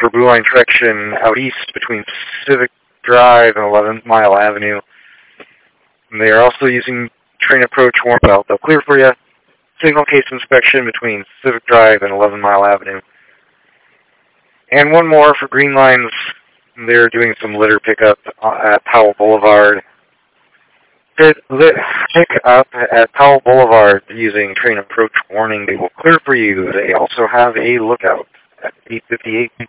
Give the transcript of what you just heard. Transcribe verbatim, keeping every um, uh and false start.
for Blue Line direction out east between Civic Drive and eleventh Mile Avenue. And they are also using train approach warm belt. They'll clear for you. Signal case inspection between Civic Drive and eleventh Mile Avenue. And one more for Green Lines. They're doing some litter pickup at Powell Boulevard. Pick up at Powell Boulevard using train approach warning. They will clear for you. They also have a lookout at eight fifty-eight